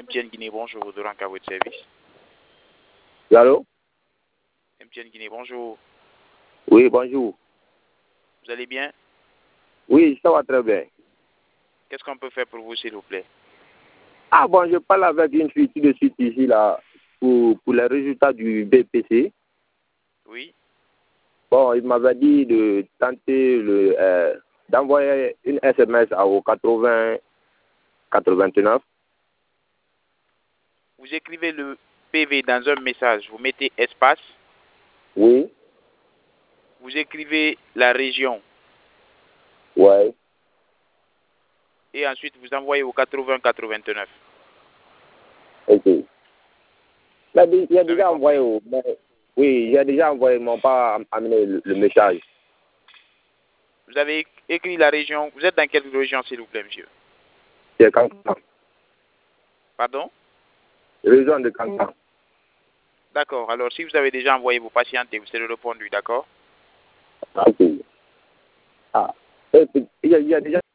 MTN Guinée, bonjour, de à votre service. Allô? MTN Guinée, bonjour. Oui, bonjour. Vous allez bien? Oui, ça va très bien. Qu'est-ce qu'on peut faire pour vous, s'il vous plaît? Ah bon, je parle avec une fille tout de suite ici, là, pour les résultats du BPC. Oui. Bon, il m'avait dit de tenter d'envoyer une SMS au 89. Vous écrivez le PV dans un message, vous mettez espace, Oui. vous écrivez la région Ouais. et ensuite vous envoyez au 89. Ok. Mais j'ai Vous avez déjà compris? envoyé oui, j'ai déjà envoyé, ils m'ont pas amené le message. Vous avez écrit la région. Vous êtes dans quelle région, s'il vous plaît, monsieur? C'est Cancan. Pardon? Région de Cancan. D'accord. Alors, si vous avez déjà envoyé vos patientes, vous serez répondu, d'accord? Ok. Ah. Il y a déjà